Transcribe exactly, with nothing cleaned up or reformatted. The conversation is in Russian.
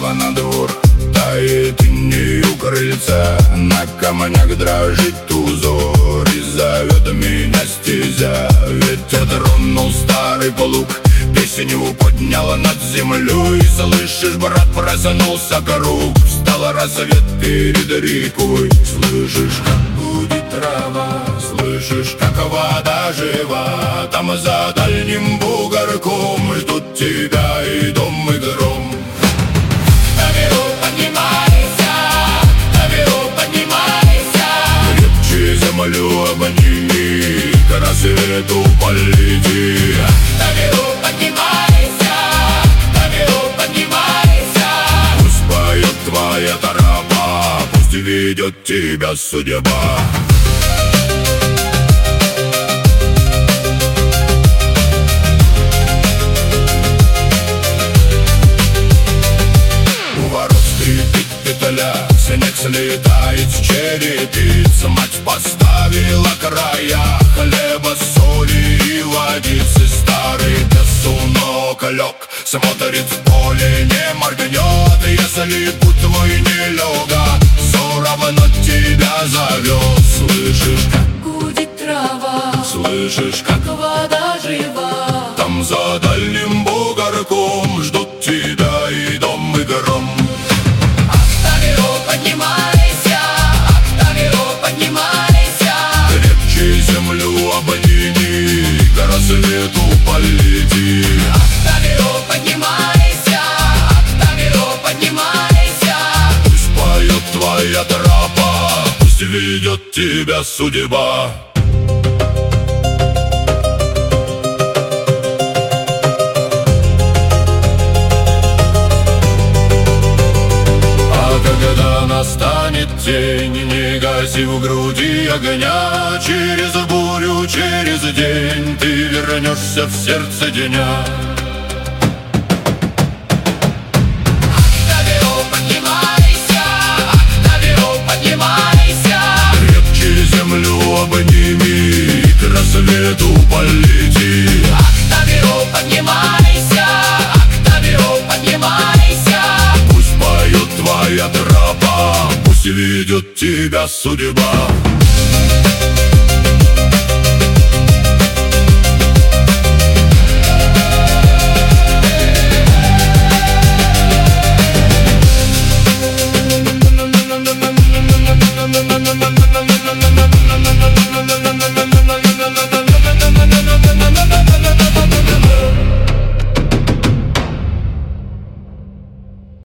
Слева на двор тает иней у крыльца, на камнях дрожит узор, и зовет меня стезя. Ветер тронул старый плуг, песню подняла над землей. Слышишь, брат, проснулся круг, встал рассвет перед рекой. Слышишь, как гудит трава, слышишь, как вода жива. Там за дальним бугорком ждут тебя и дом, и гром. Наверху поднимайся, наверху поднимайся, крепче землю обними, к рассвету полети. Наверху поднимайся, наверху поднимайся, пусть поет твоя тропа, пусть ведет тебя судьба. Снег слетает с черепиц, мать поставила края хлеба, соли и водицы. Старый песунок лег, смотрит в поле, не моргнет. Если путь твой нелегок, все равно тебя зовет. Слышишь, как гудит трава, слышишь, как вода жива. Там за дальним бугорком ждут тебя и дом, и гром. Поднимайся, наверху поднимайся, крепче землю обними, к рассвету полети. наверху поднимайся, наверху поднимайся, пусть поет твоя тропа, пусть ведет тебя судьба. Настанет день, не гаси в груди огня. Через бурю, через день ты вернешься в сердце дня. наверху поднимайся, наверху поднимайся, крепче землю обними, к рассвету полети. наверху поднимайся, наверху поднимайся, пусть поет твоя тропа, пусть ведет тебя судьба.